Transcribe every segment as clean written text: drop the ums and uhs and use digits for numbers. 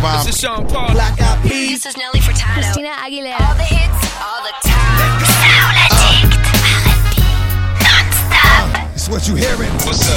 vibe. This is Sean Paul. Black Eyed Peas. This is Nelly Furtado. Christina Aguilera. All the hits, all the time. Soul Addict. R&B. Non-stop. It's what you hearing. What's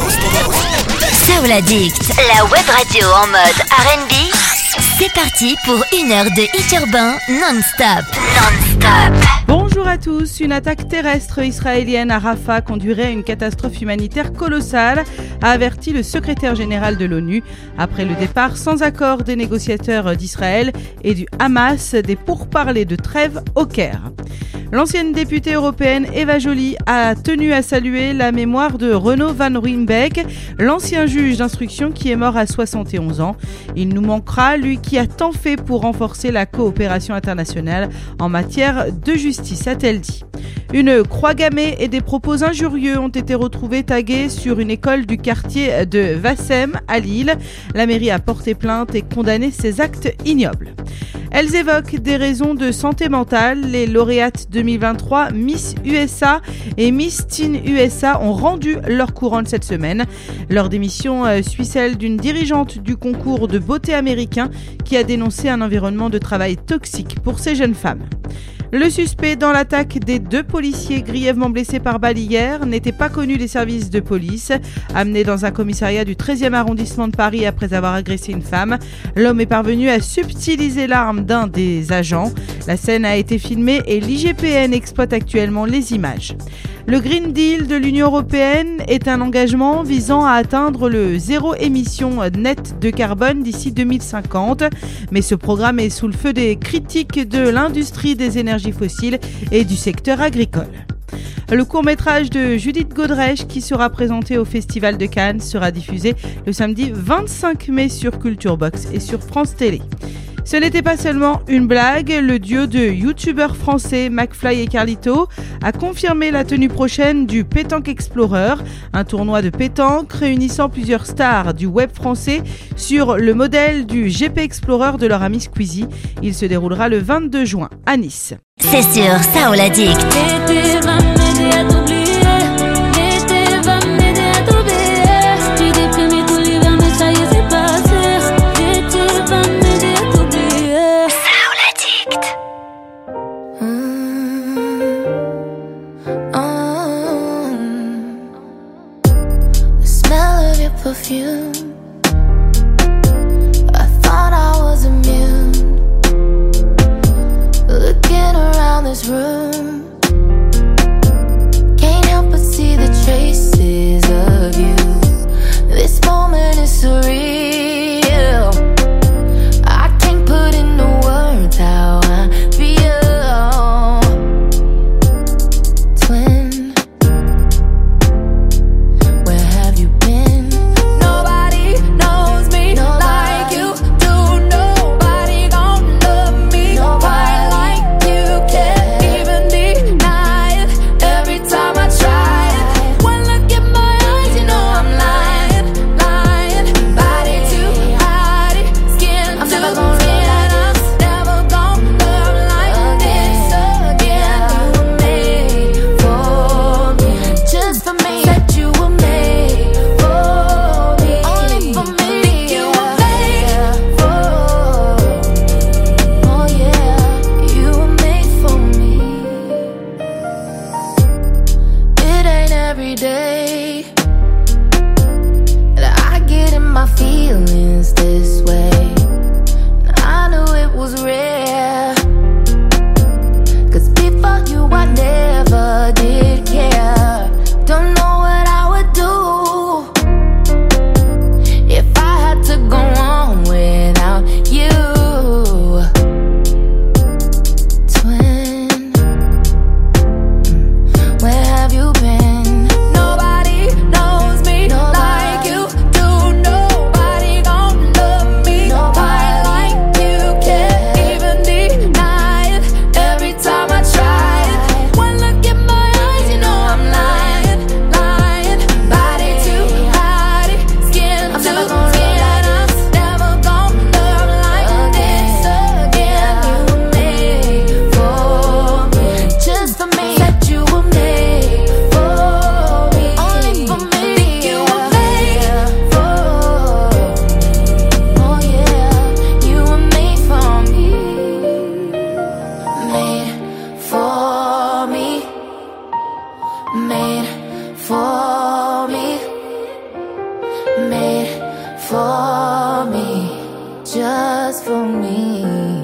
up? Soul Addict, la web radio en mode R&B. C'est parti pour une heure de hit urbain non-stop. Non-stop. Bonjour à tous. Une attaque terrestre israélienne à Rafah conduirait à une catastrophe humanitaire colossale, a averti le secrétaire général de l'ONU après le départ sans accord des négociateurs d'Israël et du Hamas des pourparlers de trêve au Caire. L'ancienne députée européenne Eva Joly a tenu à saluer la mémoire de Renaud Van Rymbeek, l'ancien juge d'instruction qui est mort à 71 ans. Il nous manquera, lui qui a tant fait pour renforcer la coopération internationale en matière de justice, a-t-elle dit. Une croix gammée et des propos injurieux ont été retrouvés tagués sur une école du quartier de Wassem à Lille. La mairie a porté plainte et condamné ces actes ignobles. Elles évoquent des raisons de santé mentale. Les lauréates 2023 Miss USA et Miss Teen USA ont rendu leur couronne cette semaine. Leur démission suit celle d'une dirigeante du concours de beauté américain qui a dénoncé un environnement de travail toxique pour ces jeunes femmes. Le suspect dans l'attaque des 2 policiers grièvement blessés par balle hier n'était pas connu des services de police. Amené dans un commissariat du 13e arrondissement de Paris après avoir agressé une femme, l'homme est parvenu à subtiliser l'arme d'un des agents. La scène a été filmée et l'IGPN exploite actuellement les images. Le Green Deal de l'Union européenne est un engagement visant à atteindre le zéro émission nette de carbone d'ici 2050. Mais ce programme est sous le feu des critiques de l'industrie des énergies fossiles et du secteur agricole. Le court-métrage de Judith Godrèche, qui sera présenté au Festival de Cannes, sera diffusé le samedi 25 mai sur Culture Box et sur France Télé. Ce n'était pas seulement une blague, le duo de youtubeurs français McFly et Carlito a confirmé la tenue prochaine du Pétanque Explorer, un tournoi de pétanque réunissant plusieurs stars du web français sur le modèle du GP Explorer de leur ami Squeezie. Il se déroulera le 22 juin à Nice. C'est sur Soul Addict. Perfume. I thought I was immune. Looking around this room, for me, just for me.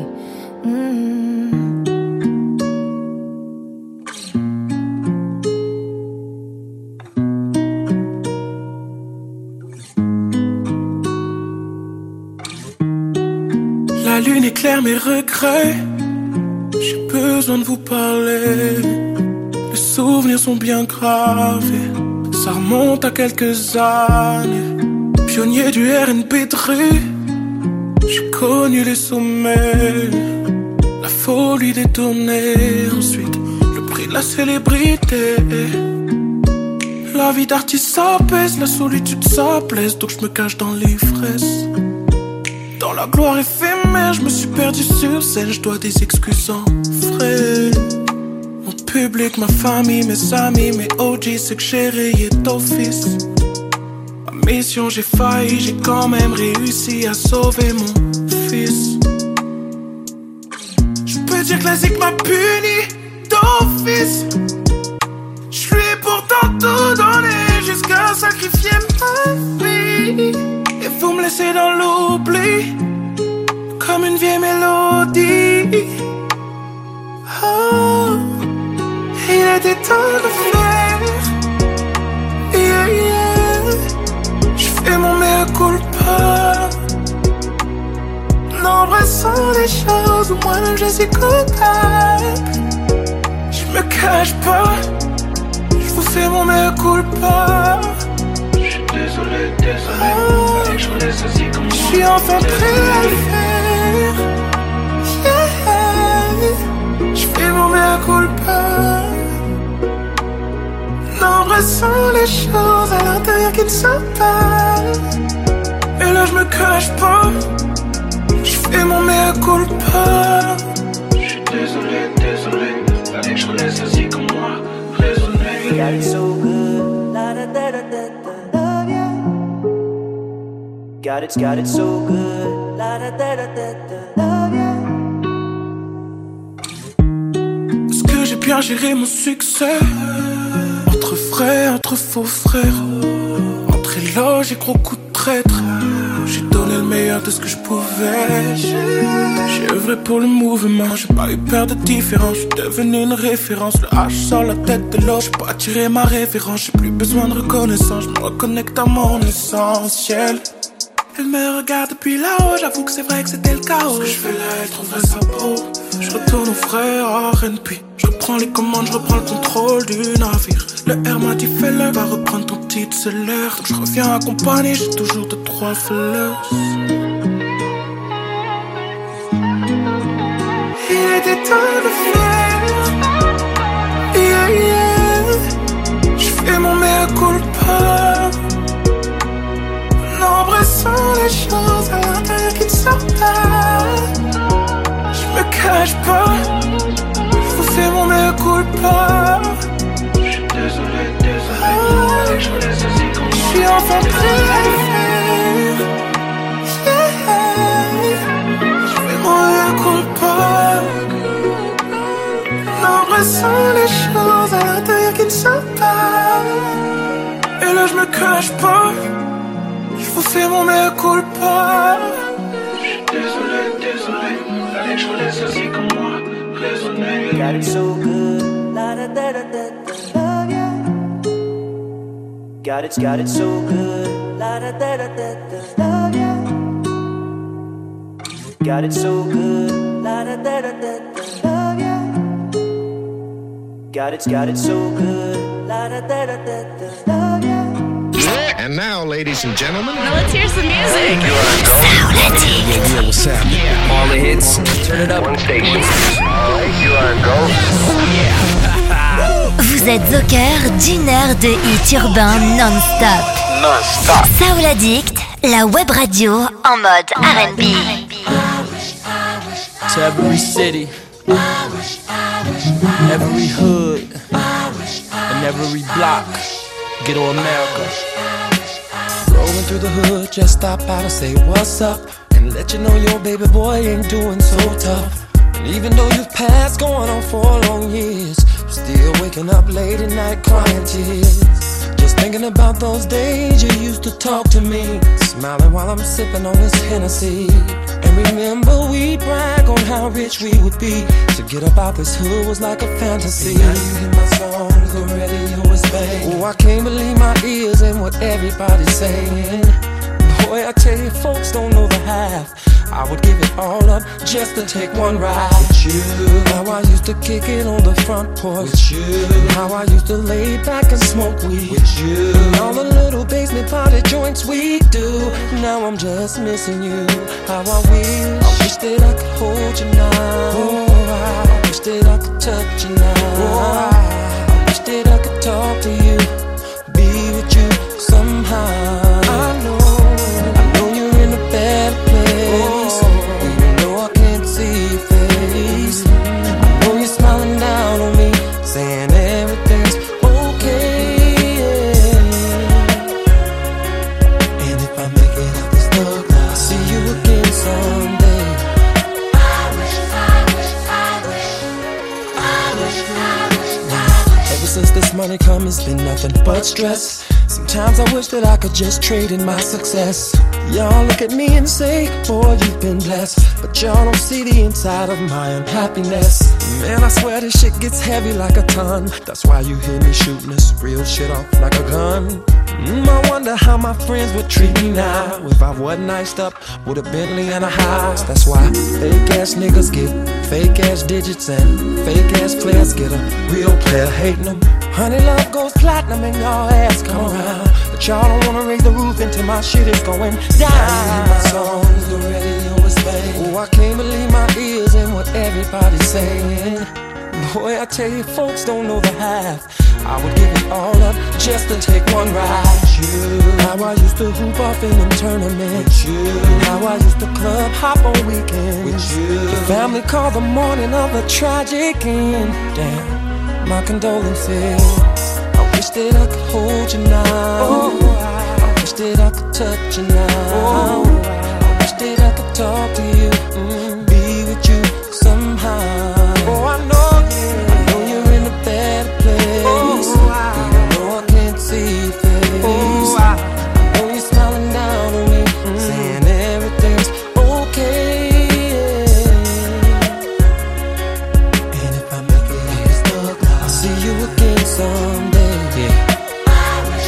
La lune éclaire mes regrets. J'ai besoin de vous parler. Les souvenirs sont bien gravés. Ça remonte à quelques années. Pionnier du R&B de rue, j'ai connu les sommets, la folie des tournées. Ensuite, le prix de la célébrité. La vie d'artiste s'apaise, la solitude ça blesse. Donc je me cache dans l'ivresse. Dans la gloire éphémère, je me suis perdu sur scène. Je dois des excuses en frais. Mon public, ma famille, mes amis, mes OG, c'est que j'ai rayé d'office. Ma mission, j'ai failli, j'ai quand même réussi à sauver mon fils. Je peux dire que la zik m'a puni d'office. Je lui ai pourtant tout donné jusqu'à sacrifier ma vie. Et vous me laissez dans l'oubli, comme une vieille mélodie. Oh, il était temps de faire. Yeah, yeah. J'fais mon mea culpa. N'embrassons les choses où moi-même je suis coupable. J'me cache pas, j'vous fais mon mea culpa. Désolé, allez, je laisse assis comme moi. J'suis enfin prêt à le faire. Yeah. J'fais mon mea culpa. N'embrassons les choses à l'intérieur qui ne sont pas. Et là je me cache pas. J'fais mon mea culpa. J'suis désolé, allez, je laisse assis comme moi. Raisonner. Got it so good, la da da da da da. Got it so good, la da da da da da. Love ya. Est-ce que j'ai bien géré mon succès? Entre frères, entre faux frères, entre éloges et gros coups de traître. J'ai donné le meilleur de ce que je pouvais. J'ai œuvré pour le mouvement. J'ai pas eu peur de différence. Je suis devenu une référence. Le H sur la tête de l'eau. J'ai pas attiré ma référence. J'ai plus besoin de reconnaissance. Je me reconnecte à mon essentiel. Elle me regarde depuis là-haut, j'avoue que c'est vrai que c'était le chaos. Ce que je fais là, elle trouverait ça beau. Je retourne au frère R&B. Je reprends les commandes, je reprends le contrôle du navire. Le R m'a dit fais-le, va reprendre ton titre, c'est l'heure. Donc je reviens accompagné, j'ai toujours 2-3 fleurs. Il était temps de faire. Yeah, yeah. J'fais mon mea culpa. N'embrassons les choses à l'intérieur qui ne sortent pas. J'me cache pas, j'vous fais mon mea culpa. J'suis désolé, allez, je laisse assis comme moi. J'suis enfin prêt à le faire. Yeah. J'fais mon mea culpa. N'embrassons les choses à l'intérieur qui ne sortent pas. Et là j'me cache pas. J'vous fais mon mea culpa. J'suis désolé, allez, je laisse assis comme moi. Raisonner. Got it so good, la da da da da da. Love ya. Got it so good, la da da da da da. Love ya. Got it so good, la da da da da da. Love ya. Got it so good, la da da da da da. Love ya. And now, ladies and gentlemen, Now let's hear some music. yeah, what's happening? All the hits, turn it up. One station. You are go. Vous êtes au cœur d'une heure de hits urbains non-stop. Soul Addict, la web radio en mode R&B. To every city, every hood, and every block, ghetto America. Rolling through the hood, just stop out and say what's up, and let you know your baby boy ain't doing so tough. And even though you've passed going on 4 long years, I'm still waking up late at night crying tears. Just thinking about those days you used to talk to me, smiling while I'm sipping on this Hennessy. And remember we brag on how rich we would be. To get up out this hood was like a fantasy. And now you hear my songs, the radio is banging. Oh, I can't believe my ears and what everybody's saying. Boy, I tell you, folks don't know the half. I would give it all up just to take one ride with you. How I used to kick it on the front porch with you. How I used to lay back and smoke weed with you. And all the little basement party joints we do. Now I'm just missing you. How I wish that I could hold you now. Oh, I wish that I could touch you now. Oh, I wish that I could talk to you, be with you somehow. I know you're in a better place. Even though I can't see your face, I know you're smiling down on me, saying everything's okay. And if I make it out this thug life, I'll see you again someday. I wish. Ever since this money come, it's been nothing but stress. Sometimes I wish that I could just trade in my success. Y'all look at me and say, boy, you've been blessed. But y'all don't see the inside of my unhappiness. Man, I swear this shit gets heavy like a ton. That's why you hear me shooting this real shit off like a gun. I wonder how my friends would treat me now if I wasn't iced up with a Bentley and a house. That's why fake ass niggas get fake ass digits and fake ass players get a real player hating them. Honey, love goes platinum and y'all ass come around, but y'all don't wanna raise the roof until my shit is going down. My songs, the radio is banging. Oh, I can't believe my ears and what everybody's saying. Boy, I tell you, folks don't know the half. I would give it all up just to take one ride with you. How I used to hoop off in them tournaments with you. How I used to club hop on weekends with you. The family called the morning of a tragic end. Damn, my condolences. I wish that I could hold you now. Oh, I wish that I could touch you now. Oh, I wish that I could talk to you, be with you somehow. Oh, I know you're in a better place. Even though I can't see your face, I know you're smiling down on me, saying everything's okay. And if I make it out this thug life, I'll see you again someday. I wish.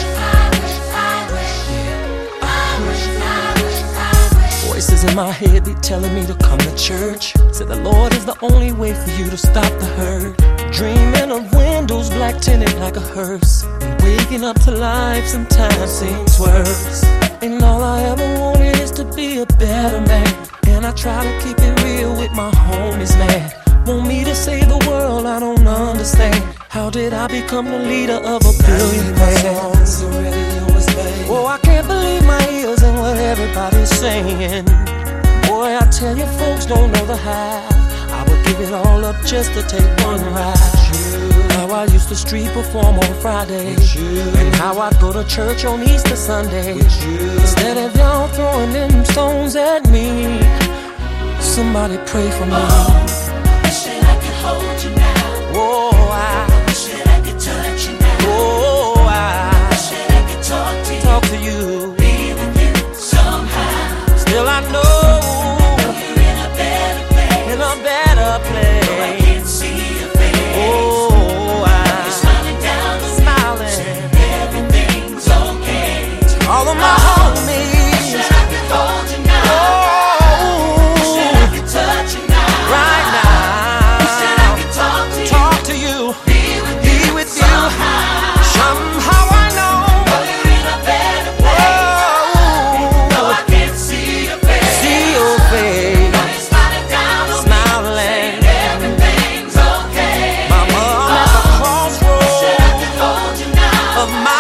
Voices in my head be telling me to come to church. Said the Lord is the only way for you to stop the hurt. Dreaming of windows black tinted like a hearse, and waking up to life sometimes seems worse. And all I ever wanted is to be a better man, and I try to keep it real with my homies, man. Want me to save the world, I don't understand. How did I become the leader of a billion man? Oh, I can't believe my ears and what everybody's saying. Boy, I tell you, folks don't know the half. I would give it all up just to take one ride. How I used to street perform on Friday, and how I'd go to church on Easter Sunday. Instead of y'all throwing them stones at me, somebody pray for me. Oh, I wish that I could hold you now. Oh, I wish that I could touch you now. Oh, I wish that I could talk to you, be with you somehow. Still I know you're in a better place. In a better place. Though I can't see your face. Oh, you're smiling down on me, saying everything's okay. All of my homies, wish that I could hold you now. Oh, wish that I could touch you now. Right now, wish that I could talk to you, be with you somehow I know you're in a better place. Though I can't see your face. You're smiling down on me, saying everything's okay. My mom at the crossroads wish that I could hold you now. of my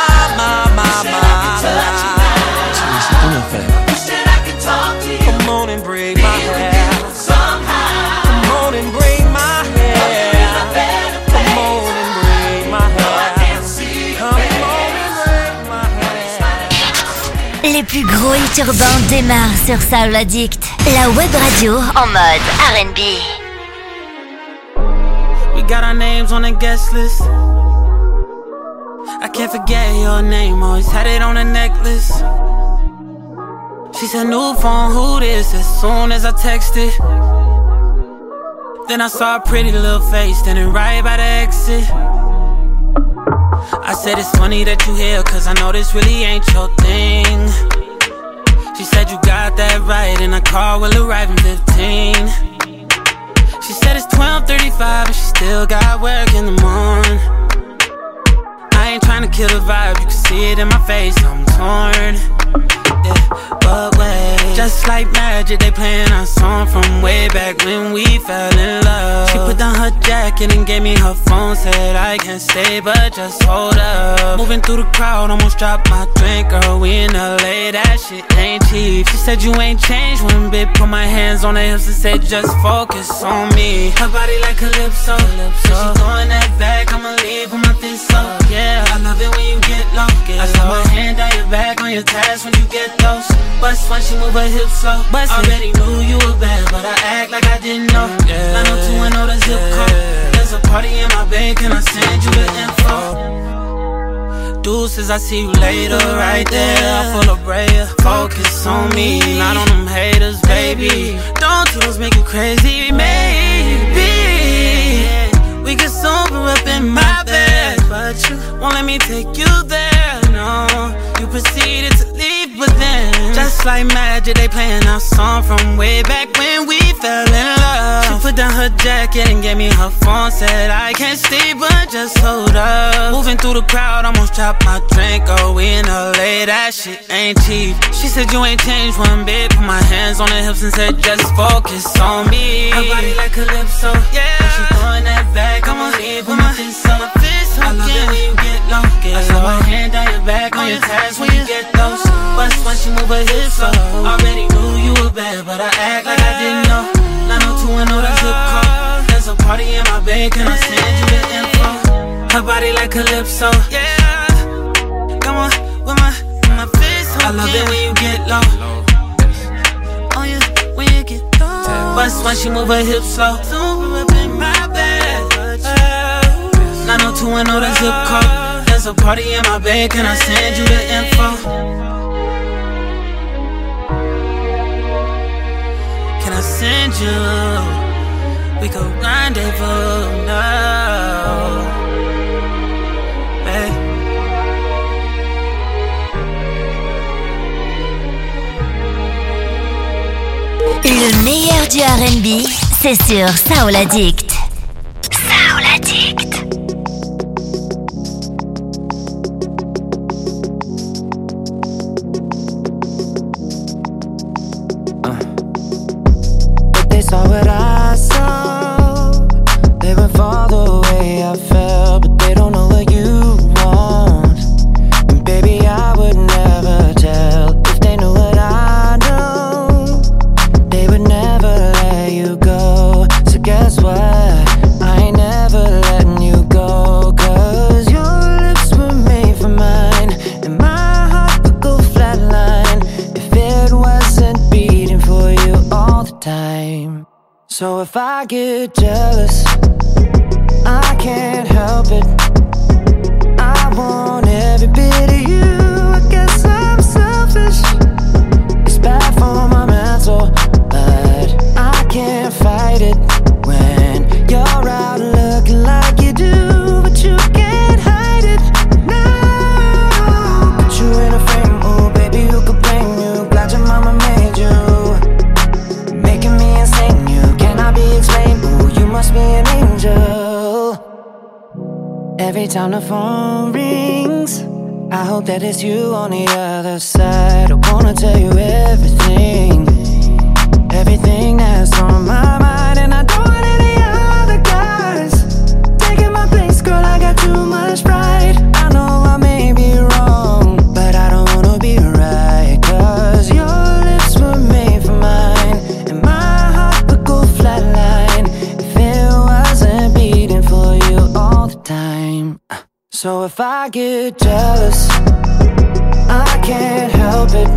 wish that I could talk to you. Come on and braid my hair somehow. Come on and braid my hair. Come on and braid my hair. Come on and braid my hair. Les plus gros hits urbains démarrent sur Soul Addict, la web radio en mode R&B. We got our names on the guest list. I can't forget your name, always had it on a necklace. She said, new phone, who this? As soon as I texted, then I saw a pretty little face standing right by the exit. I said, it's funny that you here, cause I know this really ain't your thing. She said, you got that right, and a car will arrive in 15. She said, it's 12:35, and she still got work in the morning. I ain't tryna kill the vibe, you can see it in my face, I'm torn. Yeah, but wait, just like magic, they playing our song from way back when we fell in love. She put down her jacket and gave me her phone, said I can't stay, but just hold up. Moving through the crowd, almost dropped my drink, girl, we in LA, that shit ain't cheap. She said you ain't changed one bit, put my hands on her hips and said just focus on me. Her body like Calypso, so she throwing that back, I'ma leave with my fist up. Yeah, I love it when you get low. I saw my hand down your back on your tats when you get those. Bust when she move her hips slow. Already knew you were bad, but I act like I didn't know. 90210 the zip code. There's a party in my bed, can I send you the info? Deuces, I see you later, right there. Full of prayer, focus on me, not on them haters, baby. Don't do those make you crazy, maybe we can sober up in my bed, but you won't let me take you there, no. You proceeded to leave, but then just like magic, they playing our song from way back when we fell in love. She put down her jacket and gave me her phone, said I can't stay, but just hold up. Moving through the crowd, almost dropped my drink, oh, we in LA, that shit ain't cheap. She said you ain't changed one bit, put my hands on her hips and said just focus on me. Her body like Calypso, yeah, she throwing that back, I'ma leave with my fist up. I love it when you get low. I saw my hand down your back on your tats when you get those. Bust when she move her hips slow. Already knew you were bad, but I act like I didn't know. 90210 the zip code. There's a party in my bed, can I send you the info? Her body like Calypso, yeah. Come on, with my fist. I love it when you get low. Oh yeah, when you get low. Bust when she move her hips slow. Super up in my bed. 90210 the zip code. There's a party in my bed, can I send you the info? Can I send you? We could rendezvous now, babe. Le meilleur du R&B, c'est sur Soul Addict. Soul Addict. Saw what I saw, they would fall the way I felt, but they don't know what you want. And baby, I would never tell if they knew what I know. They would never let you go. So guess what? I ain't never letting you go. 'Cause your lips were made for mine, and my heart would go flatline if it wasn't beating for you all the time. So if I get jealous, I can't help it. I want every bit of you. I guess I'm selfish. It's bad for my mental, but I can't fight it when you're out looking like you do, but you can't hide it. No, put you in a frame, oh baby, who could blame you? Glad your mama made you, making me insane. You cannot be explained. Ooh, you must be an angel. Every time the phone rings, I hope that it's you on the other side. I wanna tell you everything, everything that's on my mind, and I don't want any other guys taking my place, girl. I got too much pride. I know I may be wrong, but I don't wanna be right. 'Cause your lips were made for mine, and my heart would go flatline if it wasn't beating for you all the time. So if I get jealous, I can't help it.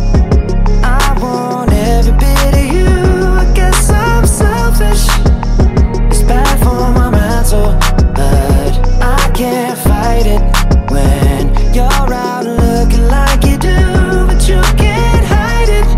I want every bit of you. I guess I'm selfish. It's bad for my mental, but I can't fight it when you're out looking like you do, but you can't hide it.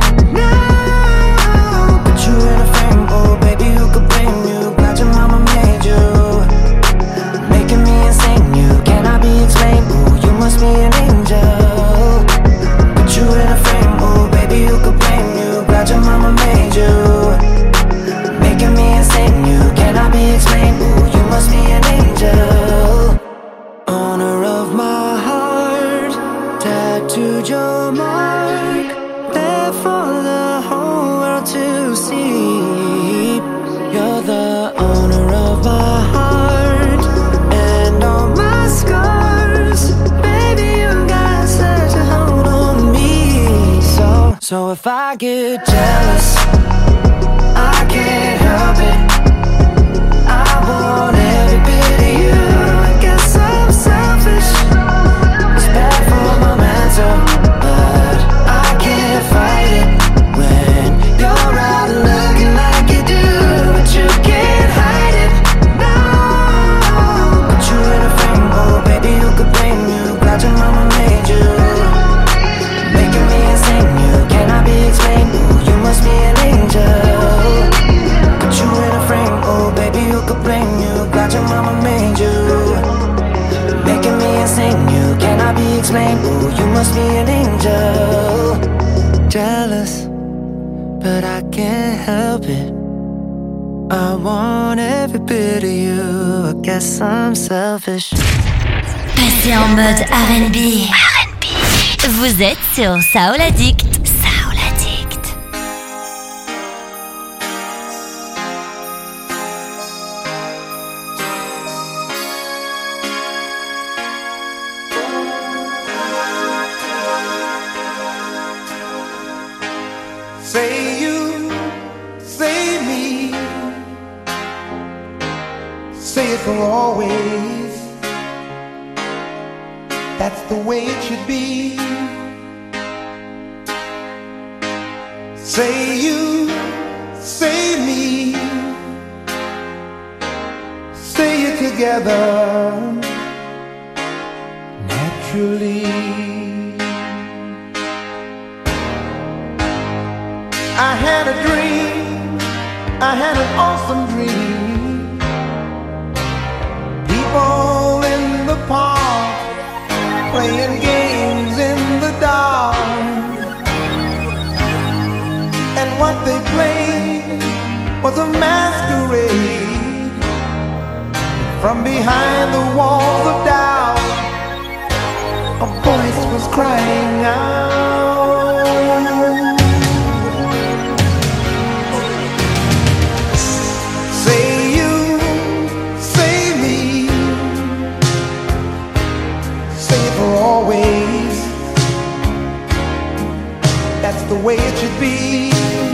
mama made you, making me insane. You cannot be explained. Ooh, you must be an angel. Owner of my heart, tattooed your mark, there for the whole world to see. You're the owner of my heart and all my scars. Baby, you got such a hold on me. So if I get jealous, I can't help it. I want every bit of you. I guess I'm selfish. It's bad for my mental, but I can't fight it when you're out looking like you do. But you can't hide it, no. Put you in a frame, oh baby, you could blame you. Glad your mama made you, making me insane. You cannot be explained. Ooh, you must be an angel. Put you in a frame, oh baby, you could blame you. Glad your mama made you, making me insane. You cannot be explained. Ooh, you must be an angel. Jealous, but I can't help it. I want every bit of you. I guess I'm selfish. Passez en mode R&B. Vous êtes sur Soul Addict. Soul Addict. Say you, say me, say it for always. That's the way it should be. Say you, say me, say it together naturally. I had a dream, I had an awesome dream. People in the park playing games in the dark, and what they played was a masquerade. From behind the walls of doubt, a voice was crying out. Say you, say me, say it for always. That's the way it should be.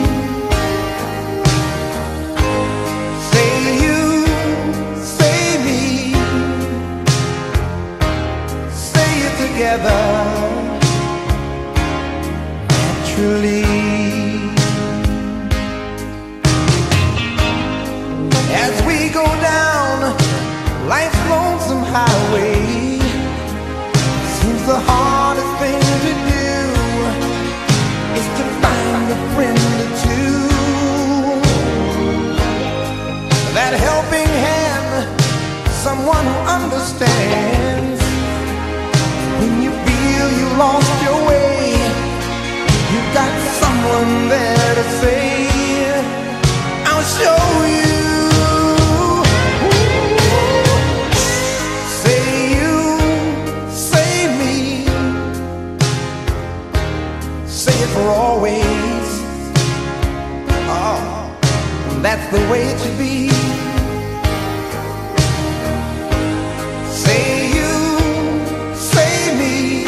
Say you, say me, say it together naturally. As we go down life's lonesome highway, seems the hardest thing to do is to find a friend or two. That helping hand, someone who understands. When you feel you lost your way, you got someone there to say, I'll show you. Say you, say me, say it for always. Oh, that's the way it should be. Say you, say me,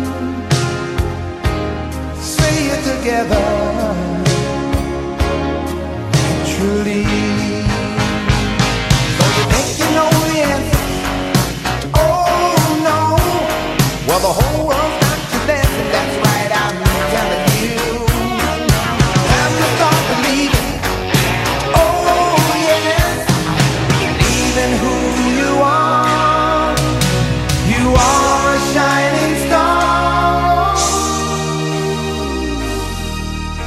say it together naturally. So you think you know the answer? Oh no. Well, the whole world's got you dancing. That's right, I'm telling you. Time to start believing. Oh yes, believing who you are. You are a shining star.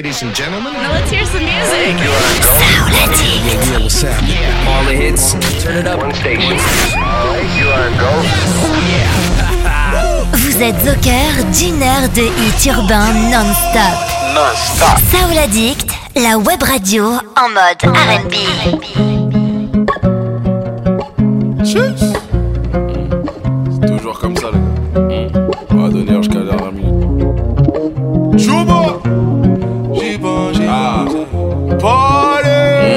ladies and gentlemen. Now let's hear some music. Yeah, what's happening? All the hits, turn it up. One station. You are a go. Vous êtes au cœur d'une heure de hits urbains non-stop. Non-stop. Soul Addict, la web radio en mode R&B. C'est toujours comme ça, les gars. On va donner jusqu'à la dernière minute. Chouba! J'y pense, Party!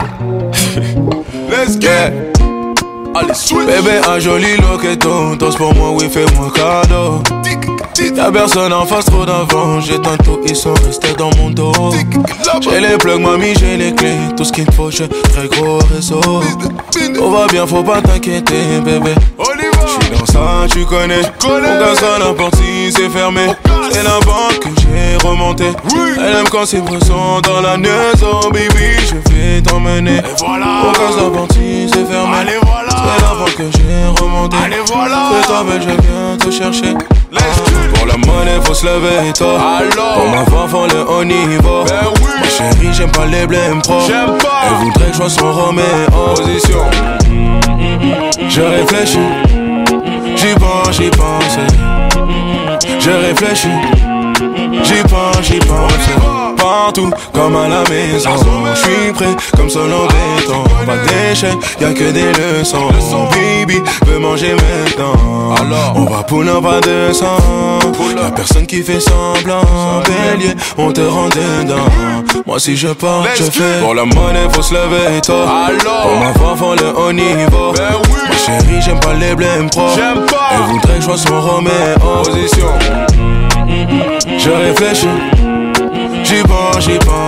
Let's get! Allez, switch! Bébé, un joli loqueton. Danse pour moi, oui, fais-moi cadeau. Y'a personne en face, trop d'avant. J'éteins tout, ils sont restés dans mon dos. J'ai les plugs, mamie, j'ai les clés. Tout ce qu'il me faut, j'ai très gros réseau. Tout va bien, faut pas t'inquiéter, bébé. J'suis dans ça, tu connais. Mon gars, ça n'importe si c'est fermé. C'est la banque que j'ai remonté. Elle aime quand ses bras sont dans la maison, baby. Je vais t'emmener. Mon gars, ça n'importe si c'est fermé. C'est la banque que j'ai remonté. C'est toi, belle, je viens te chercher. Pour la monnaie, faut se lever et toi. Pour m'avoir, faut le haut niveau. Ma chérie, j'aime pas les blèmes pro. Elle voudrait que je sois son Roméo. Position. Je réfléchis. J'y pense. Je réfléchis. J'y pense. Partout, comme à la maison. J'suis prêt, comme seul en béton. Pas d'échec, y'a que des leçons. Baby, veut manger maintenant. On va pull up à 200. Y'a personne qui fait semblant. Bélier, on te rend dedans. Moi si je pars, je fais. Pour la monnaie, faut se lever et toi. Pour m'avoir, faut le haut niveau. Ma chérie, j'aime pas les blèmes pro. Elle voudrait que je sois son Roméo. Position. Je réfléchis. J'y pense.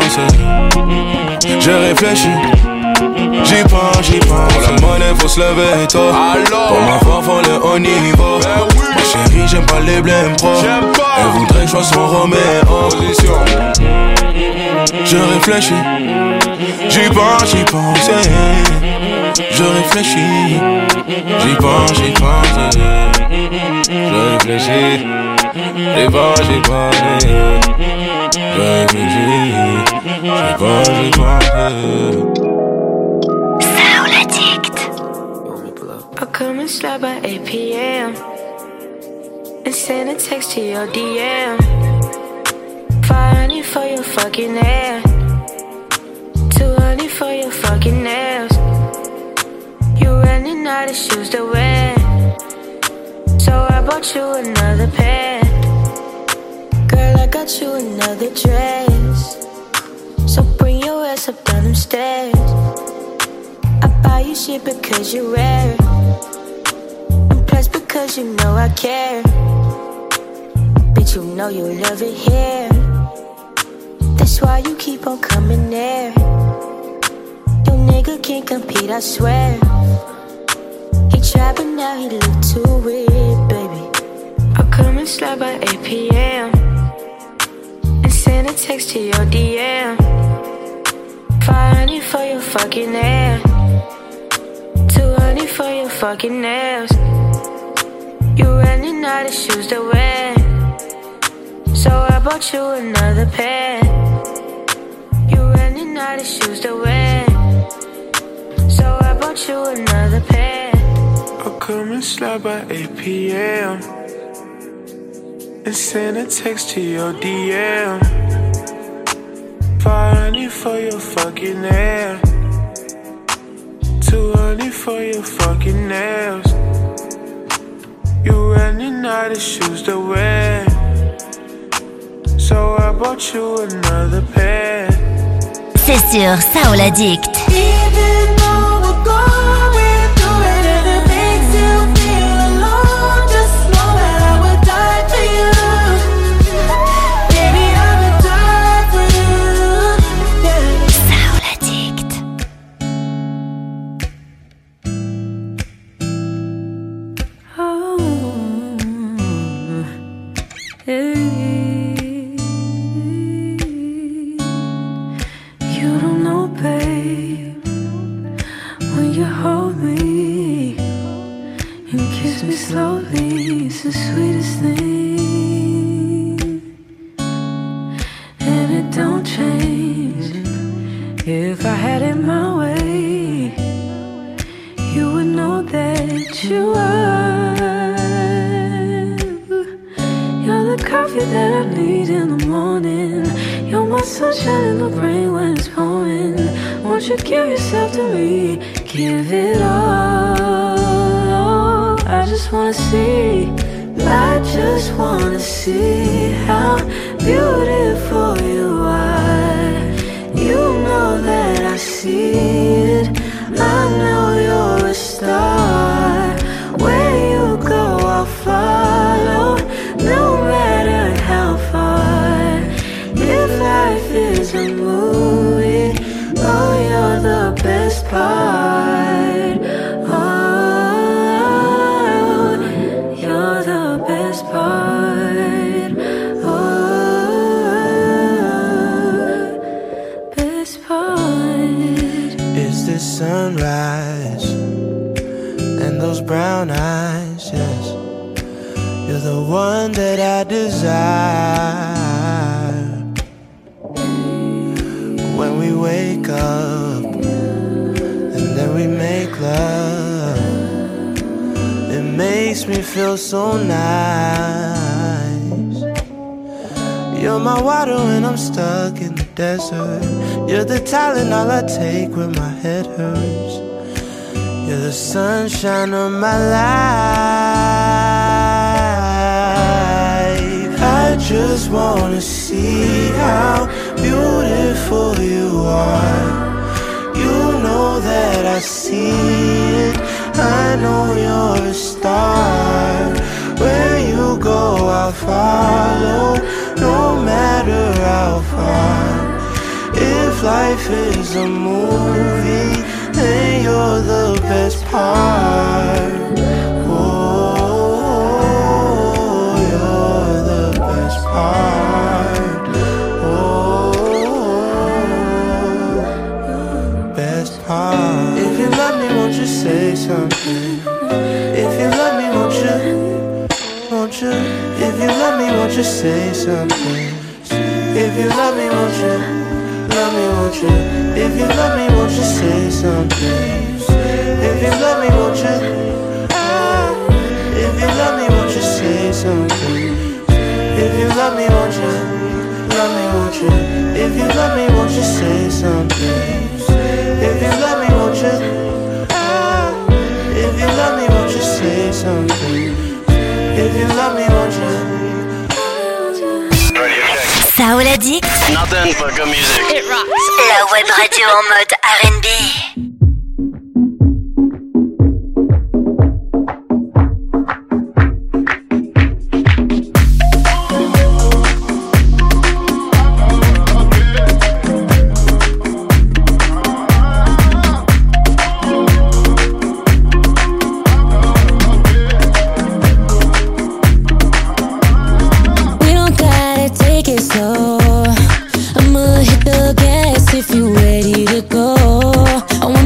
Je réfléchis. J'y pense. Pour la monnaie, faut se lever et toi. Pour m'avoir, faut le haut niveau. Ma chérie, j'aime pas les blèmes pro. Elle voudrait que je sois son Roméo. Position. Je réfléchis. J'y pense. Je réfléchis. J'y pense. Je réfléchis. J'y pense. Soul Addict. I'll come and slide by 8 p.m. and send a text to your DM. 500 for your fucking hair, 200 for your fucking nails. You running out of shoes to wear, so I bought you another pair. Girl, I got you another dress, so bring your ass up down them stairs. I buy you shit because you wear it, and plus because you know I care. Bitch, you know you love it here, that's why you keep on coming there. Your nigga can't compete, I swear. He tried but now he look too weird, baby. I'll come and slide by 8 p.m. and send a text to your DM. 500 for your fucking hair, 200 for your fucking nails. You running out of shoes to wear, so I bought you another pair. You running out of shoes to wear, so I bought you another pair. I'll come and slide by 8 p.m. and send a text to your DM. 500 for your fucking hair, 200 for your fucking nails. You running out of shoes to wear, so I bought you another pair. C'est sur Soul Addict. Even though we're going through it and it makes you feel alone, just know that I would die for you. Baby, I would die for you. Yeah. Soul Addict. Oh, hey. You don't know, babe, when you hold me and kiss me slowly, it's the sweetest thing, and it don't had it my way, you would know that you are. You're the coffee that I need in the morning. You're my sunshine in the rain when it's pouring. Won't you give yourself to me? Give it all. I just wanna see. I just wanna see how beautiful you are. You know that I see it. I know you're a star. Where you go, I'll follow, no matter how far. If life is a movie, oh, you're the best part. Oh, you're the best part. Oh, best part. Is this sunrise and those brown eyes? Yes, you're the one that I desire. When we wake up and then we make love, it makes me feel so nice. You're my water when I'm stuck in the desert. You're the Tylenol I take when my head hurts. You're the sunshine of my life. I just wanna see how beautiful you are. You know that I see it. I know you're a star. Where you go, I'll follow, no matter how far. If life is a movie, then you're the best part. Oh, you're the best part. Oh, best part. If you love me, won't you say something? If you love me, won't you? Won't you? If you love me, won't you say something? If you love me, won't you? Love me, won't you? If you love me, won't you say something? If you love me, won't you? If you love me, won't you say something? If you love me, won't you? Love me, won't you? If you love me, won't you say something? If you love me, won't you? If you love me, won't you say something? If you love me, won't you? Saoul Addict. Nothing but good music. It rocks. La web radio en mode R&B. I'ma hit the gas if you ready to go. I wanna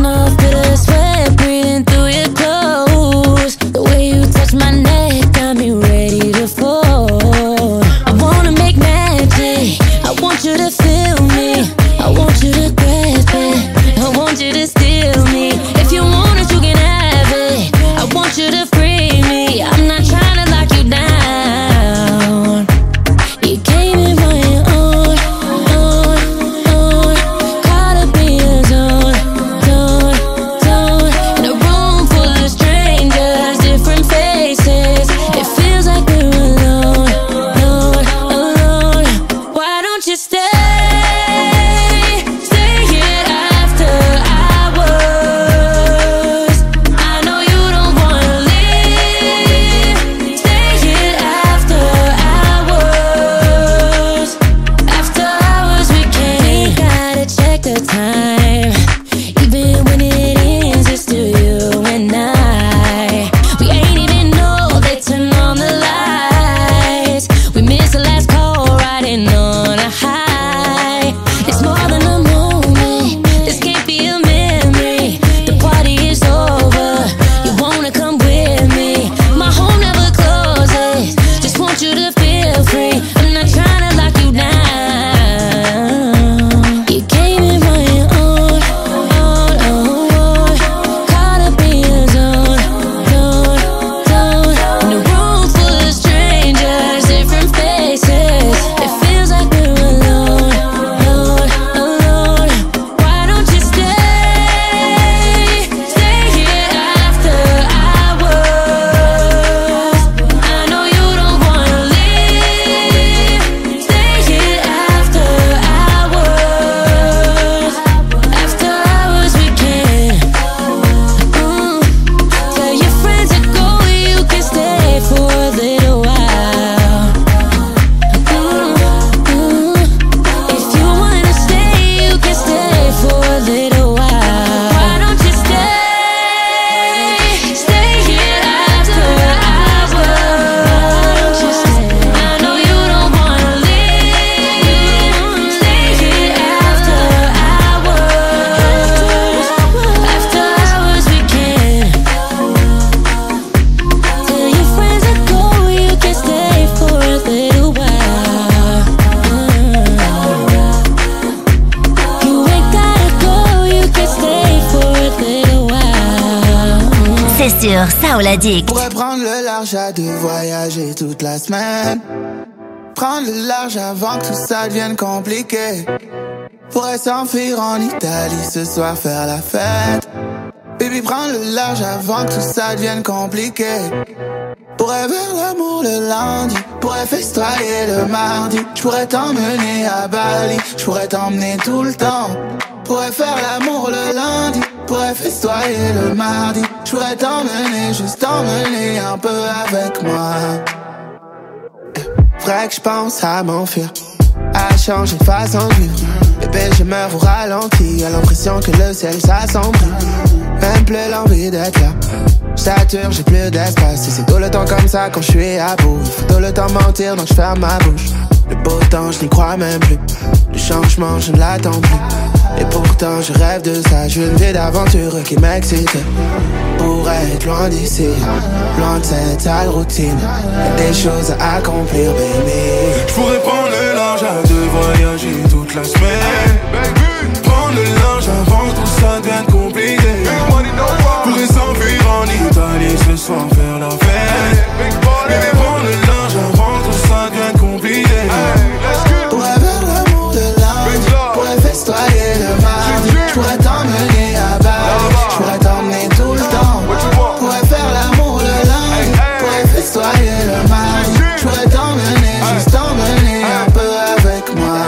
sur Soul Addict. Pourrais prendre le large à deux, voyager toute la semaine. Prendre le large avant que tout ça devienne compliqué. Pourrais s'enfuir en Italie ce soir, faire la fête. Baby, prendre le large avant que tout ça devienne compliqué. Pourrais faire l'amour le lundi, pourrais festoyer le mardi. J'pourrais t'emmener à Bali, j'pourrais t'emmener tout le temps. Pourrais faire l'amour le lundi, pourrais festoyer le mardi. J'pourrais t'emmener, juste t'emmener un peu avec moi. Vrai que j'pense à m'enfuir, à changer de façon de vivre. Bébé, je meurs au ralenti, à l'impression que le ciel s'assombrit. Même plus l'envie d'être là. J'sature, j'ai plus d'espace. Et c'est tout le temps comme ça quand je suis à bout. Faut tout le temps mentir, donc je ferme ma bouche. Le beau temps, je n'y crois même plus. Le changement, je ne l'attends plus. Et pourtant, je rêve de ça. Je veux une vie d'aventure qui m'excite. Pour être loin d'ici, loin de cette sale routine. Y'a des choses à accomplir, baby. J'pourrais prendre le large à deux, voyager toute la semaine. Prendre le large avant que tout ça devienne compliqué. Pourrais s'enfuir en Italie ce soir, faire la fête. Baby, prendre le large avant que tout ça devienne compliqué. Pourrais faire l'amour de lundi, pourrais festoyer le mardi. J'pourrais t'emmener à Bali, j'pourrais t'emmener tout le temps. Pourrais faire l'amour le lundi, pourrais festoyer le mardi. J'pourrais t'emmener, juste t'emmener un peu avec moi.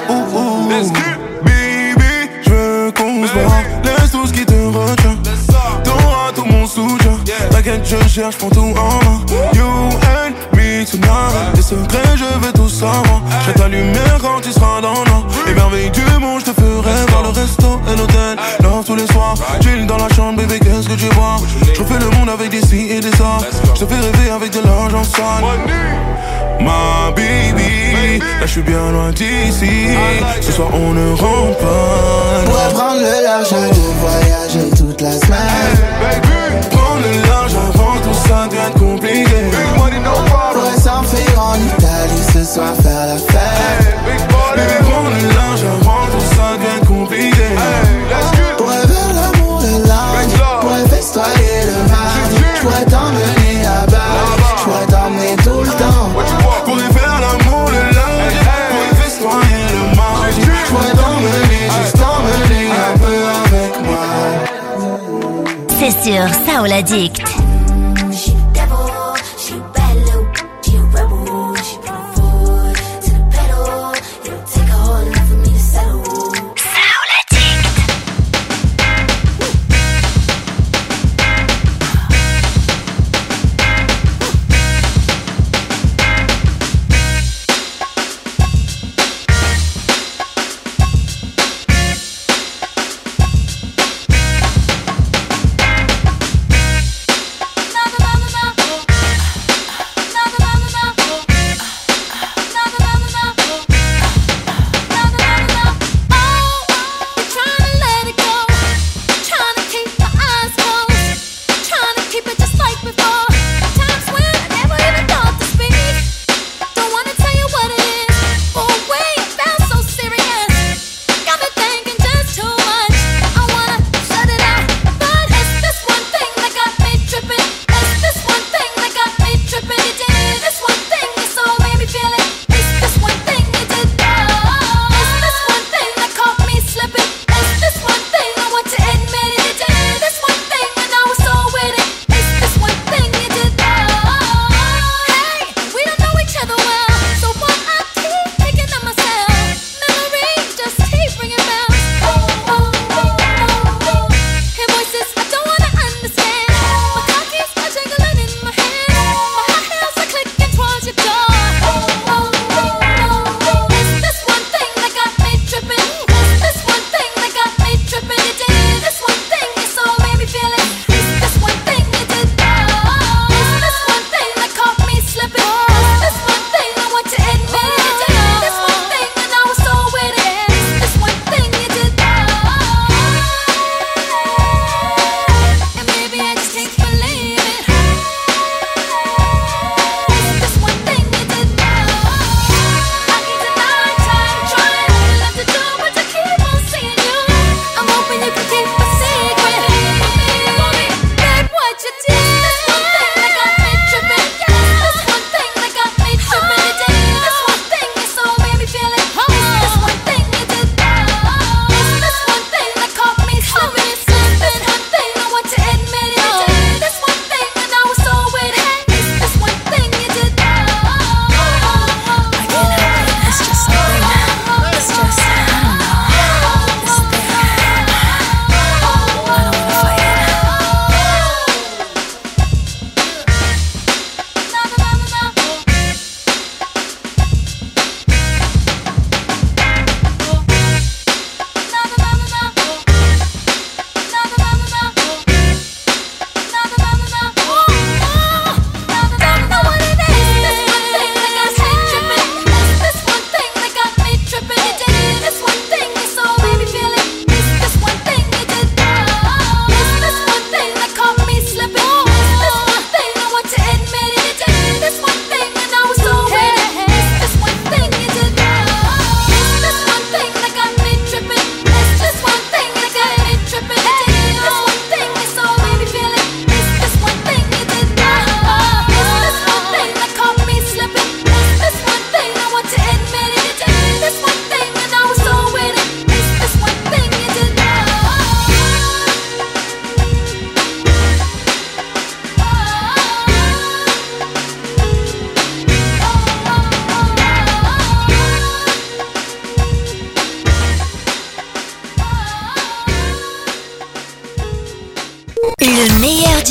Baby, je veux qu'on se voit. Laisse tout ce qui te retient. T'auras tout mon soutien. T'inquiète, je cherche pour tout en main. You and me tonight. Tes secrets, je veux tout savoir. J'ai ta lumière quand tu seras dans l'an. Les merveilles du monde, je te ferai voir le resto et l'hôtel. Love tous les soirs. Chill dans la chambre, bébé, qu'est-ce que tu vois? Je refais le monde avec des si et des ça. Je te fais rêver avec de l'argent sale. Ma baby, là je suis bien loin d'ici. Ce soir on ne rentre pas. Pourrais prendre le large à deux, voyager toute la semaine. Prendre le large avant tout ça devienne compliqué. Pourrais s'enfuir en Italie ce soir, faire la fête. Baby, prendre le large avant tout ça devienne compliqué. Pourrais faire l'amour le lundi, pourrais festoyer le mardi. J'pourrais t'emmener à Bali, j'pourrais t'emmener tout le temps. Pourrais faire l'amour le lundi, pourrais festoyer le mardi. J'pourrais t'emmener, juste t'emmener un peu avec moi. C'est sur Soul Addict.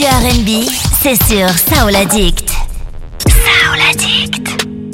radio R&B, c'est sur Soul Addict. Soul Addict.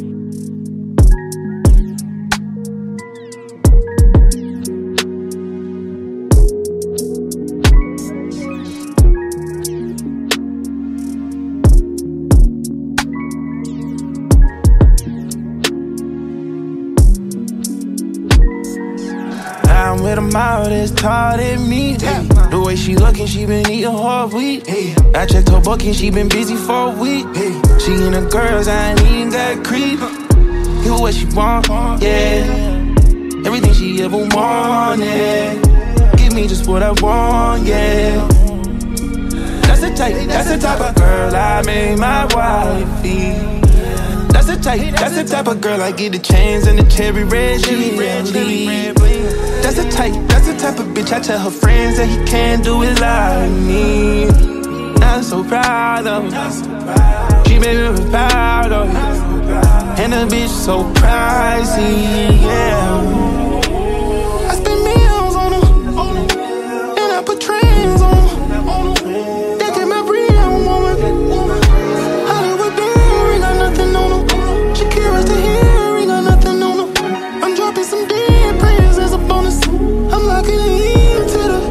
I'm with a mouth that's taller than me. The way she looking, she been eating whole wheat. I checked her booking, she been busy for a week. She and the girls, I ain't even got creep. Get what she want, yeah. Everything she ever wanted. Give me just what I want, yeah. That's the type of girl I made my wifey. That's the type of girl I get the chains and the cherry red. That's the type of bitch I tell her friends that he can't do it like me. I'm so proud of her. She made me proud of her. And the bitch so pricey, yeah. I spend meals on her, and I put trends on her. That get my real woman. Hollywood Bear, ain't got nothing on her. Shakira's the hair, ain't got nothing on her. I'm dropping some dead prayers as a bonus. I'm locking into the,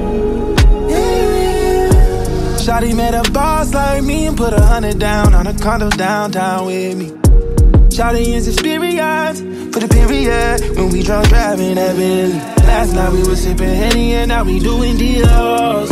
yeah. Shawty met a boss like me and put 100 down on a condo downtown with me. Shawty is experienced for the period when we drunk driving that Bentley. Last night we was sipping Henny and now we doing deals.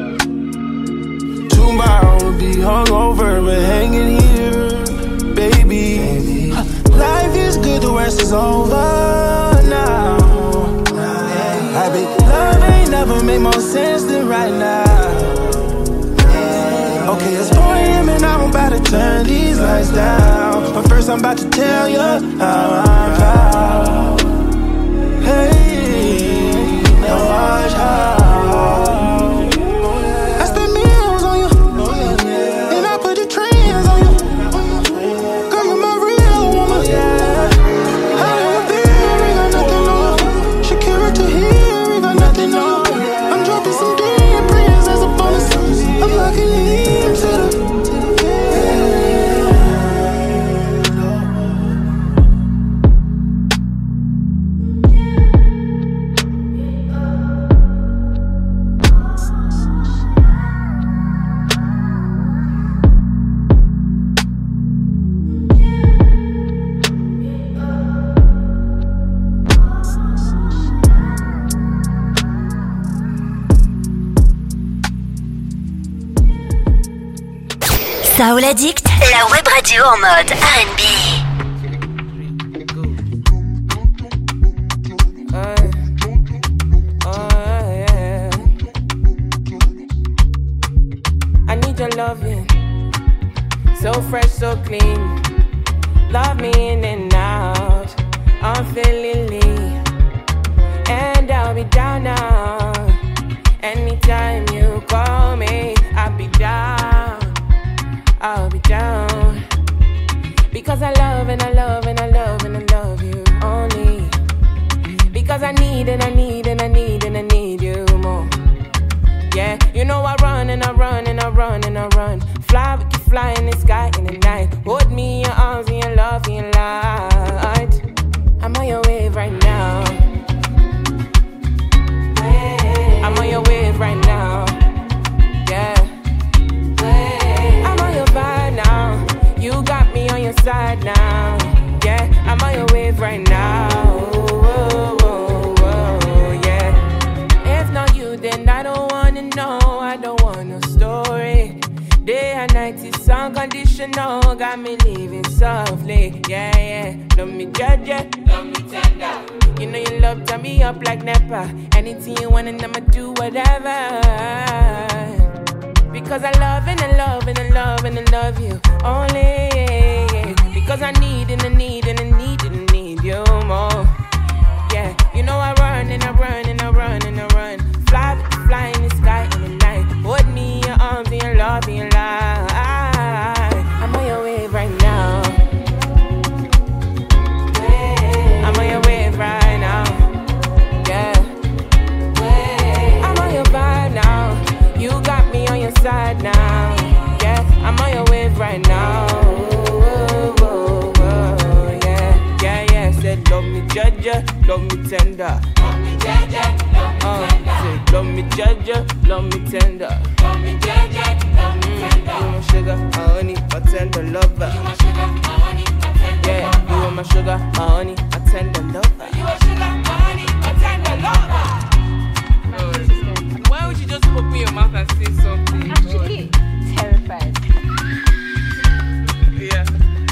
Tomorrow we'll be hungover but hanging here, baby. Life is good, the worst is over now. I bet love ain't never made more sense than right now. Okay, it's 4 a.m. and I'm about to turn these lights down. But first I'm about to tell you how I'm proud. Hey, now watch how I spend meals on you, and I put the trends on you. Girl, you're my real woman, yeah. Hollywood Bear, ain't got nothing on her. Shakira to here, ain't got nothing on her. I'm dropping some dead prayers as a bonus. I'm locking into the, Soul Addict, la web radio en mode R&B. I need your loving, so fresh, so clean. Love me in and out, unfailingly. And I'll be down now. Anytime you call me, I'll be down. I'll be down. Because I love and I love and I love and I love you only. Because I need and I need and I need and I need you more. Yeah, you know I run and I run and I run and I run. Fly, we can fly in the sky in the night. Hold me in your arms in your love in your light. I'm on your wave right now. I'm on your wave right now. Yeah. I'm on your vibe now. You got me on your side now. Yeah, I'm on your wave right now. Whoa, whoa, whoa, yeah. If not you, then I don't wanna know. I don't want no story. Day and night is unconditional. Got me living softly. Yeah, yeah. Love me judge, love me tender. You know you love turn me up like Nepa. Anything you want and I'ma do whatever. Because I love and I love and I love and I love you only, yeah, yeah. Because I need and I need and I need and I need you more. Yeah, you know I run and I run and I run and I run. Fly, fly in the sky in the night. Hold me in your arms and your love and your life. I'm on your wave right now. I'm on your wave right now. Yeah. I'm on your vibe now. You got me on your side now. tender lover. You my sugar, my honey, my tender lover. Yeah, you are my sugar, my honey, my tender lover. You are sugar, my honey, my tender lover. Why would you just open your mouth and say something? Actually, terrified. Yeah.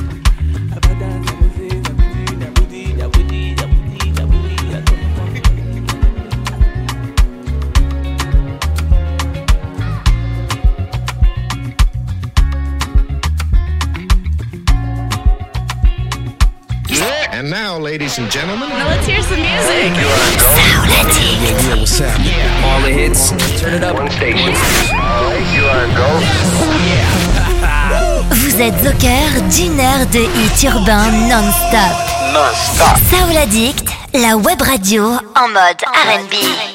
And now, ladies and gentlemen, Now let's hear some music. Yeah, what's happening? All the hits, turn it up. One station. Alright, you are go. Vous êtes au cœur d'une heure de hits urbains non-stop. Non-stop. Soul Addict, la web radio en mode R&B.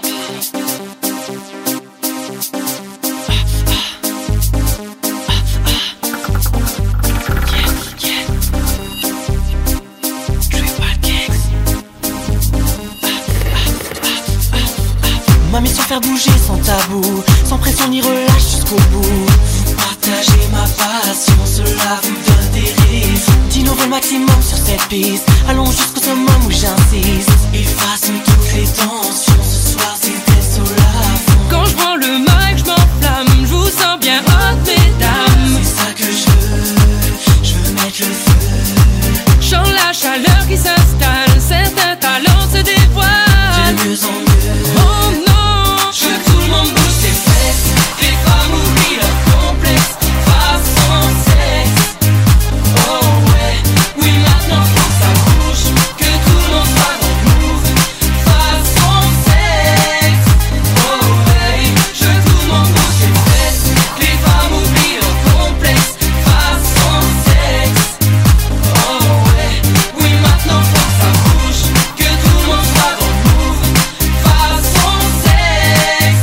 Ma mission faire bouger sans tabou, sans pression ni relâche jusqu'au bout. Partager ma passion, cela vous donne des risques. D'innover le maximum sur cette piste, allons jusqu'au summum où j'insiste. Effaçons toutes les tensions, ce soir c'était Soul à fond. Quand je prends le mic, je m'enflamme, je vous sens bien hot mesdames. C'est ça que je veux mettre le feu. Chant la chaleur qui s'installe, certains talents se dévoilent. De mieux en mieux. Oh non. Je veux que tout le monde bouge ses fesses. Les femmes oublient leur complexe façon sexe. Oh ouais, oui maintenant faut que ça bouge. Que tout le monde soit dans le move façon sexe. Oh ouais, je veux que tout le monde bouge ses fesses. Les femmes oublient leur complexe façon sexe. Oh ouais, oui maintenant faut que ça bouge. Que tout le monde soit dans le move façon sexe.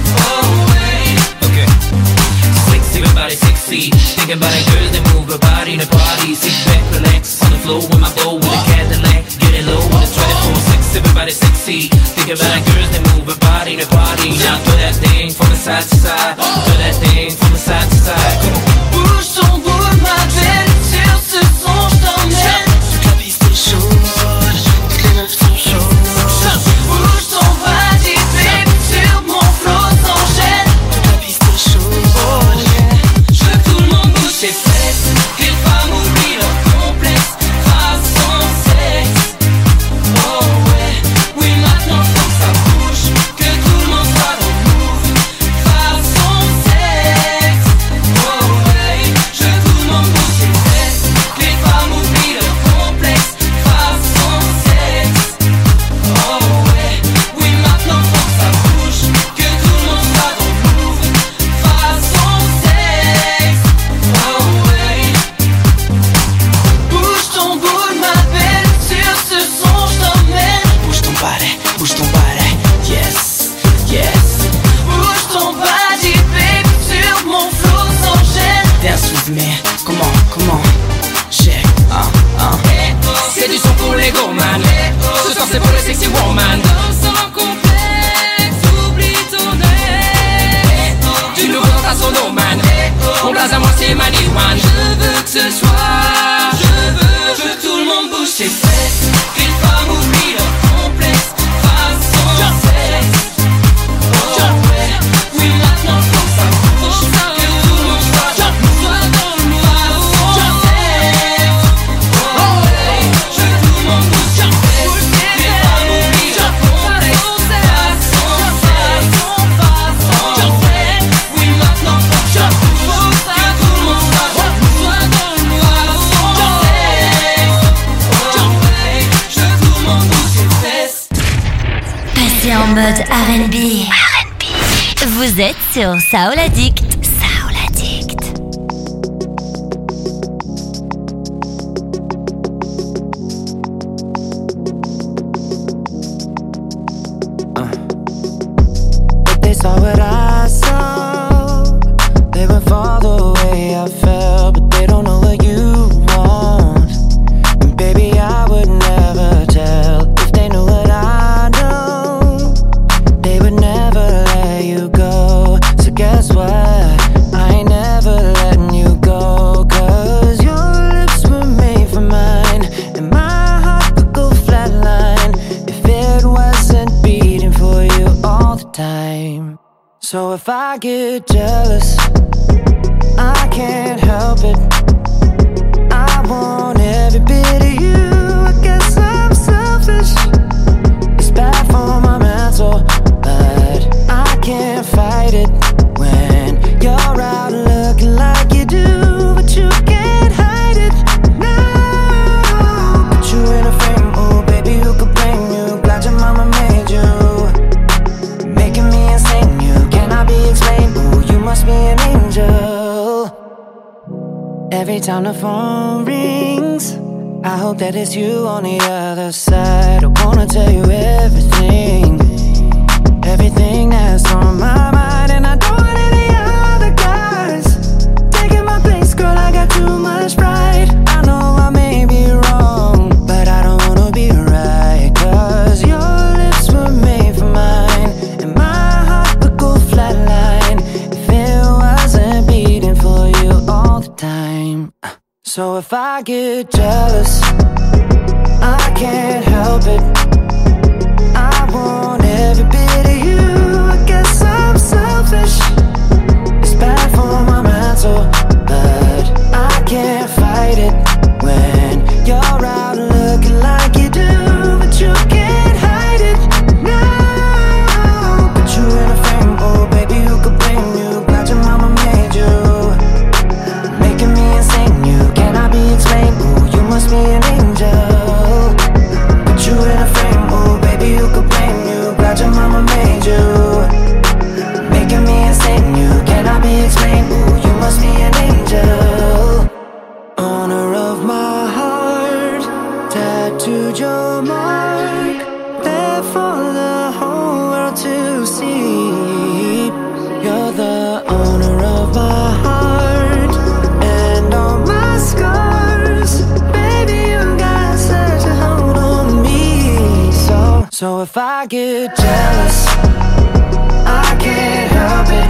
Sexy, thinking about a girl that move her body in the party. Sit back, relax on the floor with my bow with a Cadillac, getting low with a 24/6. Everybody sexy, thinking about a girl that move her body in the party. Now throw that thing from the side to side, throw that thing from the side to side. Come on. Bouge ton boule ma belle, sur ce son je t'emmène. Toute la piste est chaude, toutes les meufs sont chaudes. Bouge ton body baby, sur mon flow s'enchaîne. Toute la piste est chaude. Ses fesses, les femmes oublient leur complexe façon sexe. Oh ouais, oui maintenant faut que ça bouge. Que tout le monde soit dans le move façon sexe. Oh ouais, je veux tout le monde bouge ses fesses. Les femmes oublient leur complexe façon sexe. Oh ouais, oui maintenant faut que ça bouge. Que tout le monde soit dans le move façon sexe. Bouge ton boule ma belle, sur ce son je t'emmène. Bouge ton balai, yes, yes. Bouge ton body baby, sur mon flow s'enchaîne. Dance with me, comment, check, C'est du son pour les go man. Ce soir c'est pour les sexy woman. Danse sans complexe, oublie ton ex. Du nouveau dans ta sono man. Mon blaze à moi c'est Maniwan. Je veux que ce soit, je veux que tout le monde bouge ses fesses. Les femmes oublient leur complexe façon sexe. Oh ouais, oui maintenant faut que ça bouge. Que tout le monde soit dans le move façon sexe. Oh ouais, je veux que tout le monde bouge ses fesses. Les femmes oublient leur complexe façon sexe. Oui maintenant faut que ça bouge. Que tout le monde soit dans le move façon sexe. Passez en mode R&B. Vous êtes sur Soul Addict. Soul Addict. But they saw what I saw. They went far the way I felt, but they don't know what you want. And baby, I would never tell. If they knew what I know, they would never let you go. So guess what? So if I get jealous, I can't help it. I want every bit of you. I guess I'm selfish. It's bad for my mental, but I can't fight it when you're out looking like you do, but you can't hide it. No, put you in a frame, oh baby, who could blame you? Glad your mama made you, making me insane. You cannot be explained. Oh, you must be an angel. Every time the phone rings, I hope that it's you on the other side. I wanna tell you everything, everything that's on my mind. And I don't want any other guys taking my place, girl, I got too much pride. I know I may be wrong, but I don't wanna be right, 'cause your lips were made for mine, and my heart would go flatline if it wasn't beating for you all the time. So if I get jealous, I can't help it. I want every bit of you. I guess I'm selfish. It's bad for my mental, but I can't fight it when you're out looking like you do, but you can't hide it. No, put you in a frame, oh baby, who could blame you? Glad your mama made you, making me insane. You cannot be explained. Oh, you must be an angel. Put you in a frame, oh baby, who could blame you? Glad your mama made you, making me insane. You cannot be explained. Oh, you must be an angel. Owner of my heart, tattooed your mark, there for the whole world to see. You're the owner of my heart and all my scars. Baby, you got such a hold on me. So if I get jealous, I can't help it.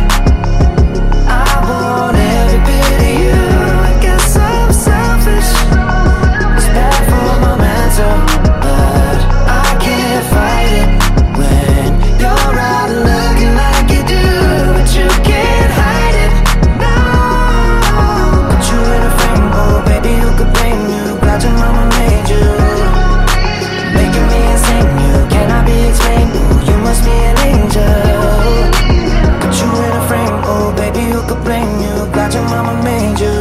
I want every bit of you. I guess I'm selfish. It's bad for my mental, but I can't fight it when you're out looking like you do, but you can't hide it. No, put you in a frame, oh baby, who could blame you? Glad your mama made you, making me insane. You cannot be explained. Oh, you must be an angel. Put you in a frame, oh baby, who could blame you? Glad your mama made you,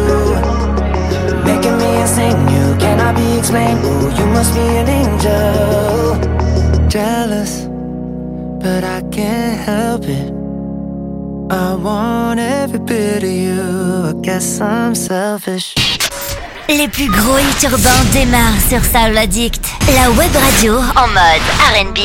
making me insane. You cannot be explained. Oh, you must be an angel. Jealous, but I can't help it. I want every bit of you. I guess I'm selfish. Les plus gros hits urbains démarrent sur Soul Addict, la web radio en mode R&B.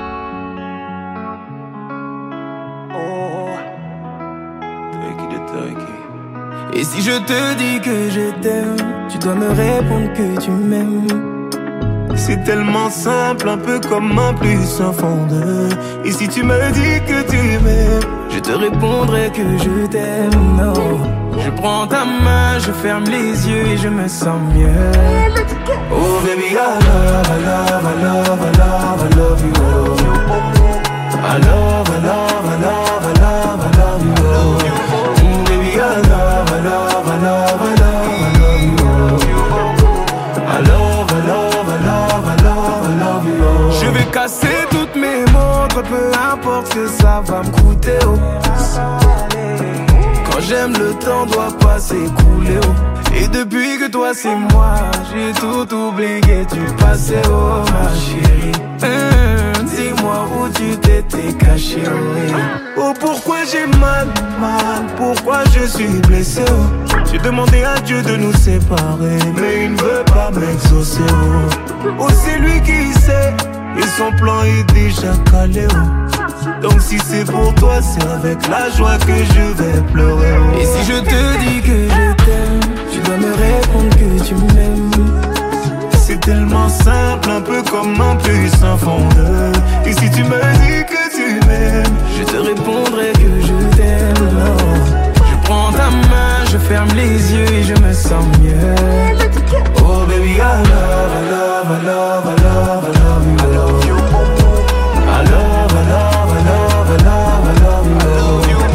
Et si je te dis que je t'aime, tu dois me répondre que tu m'aimes. C'est tellement simple, un peu comme un plus un fond de. Et si tu me dis que tu m'aimes, je te répondrai que je t'aime. Non, je prends ta main, je ferme les yeux et je me sens mieux. Oh baby, I love, I love, I love, I love, I love you. I love, I love, I love, I love, I love you. Baby, I love, I love, I love, I love, I love you. I love, I love, I love, I love, I love you. Je vais casser toutes mes montres, peu importe ce que ça va me coûter. Oh. Quand j'aime, le temps doit pas s'écouler. Oh. Et depuis que toi c'est moi, j'ai tout oublié du passé. Oh ma chérie, dis-moi où tu t'étais caché. Oh pourquoi j'ai mal, pourquoi je suis blessé. Oh. J'ai demandé à Dieu de nous séparer, mais il ne veut pas m'exaucer. Oh c'est lui qui sait, et son plan est déjà calé. Oh. Donc si c'est pour toi, c'est avec la joie que je vais pleurer. Oh. Et si je te dis que je t'aime, tu dois me répondre que tu m'aimes. C'est tellement simple, un peu comme un puissant fondeur. Et si tu me dis que tu m'aimes, je te répondrai que je t'aime. Non, je prends ta main, je ferme les yeux et je me sens mieux. Oh baby, I love, I love, I love, I love, I love you. I love you. I love, I love, I love, I love, I love you.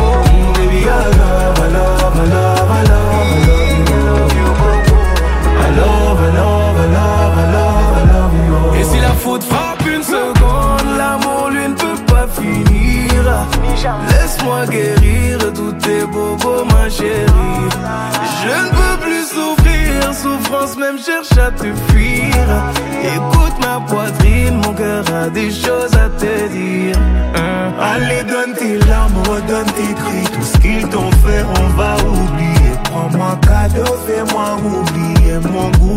même cherche à te fuir. Écoute ma poitrine, mon cœur a des choses à te dire. Allez, donne tes larmes, redonne tes cris. Tout ce qu'ils t'ont fait, on va oublier. Prends-moi cadeau, fais-moi oublier mon goût.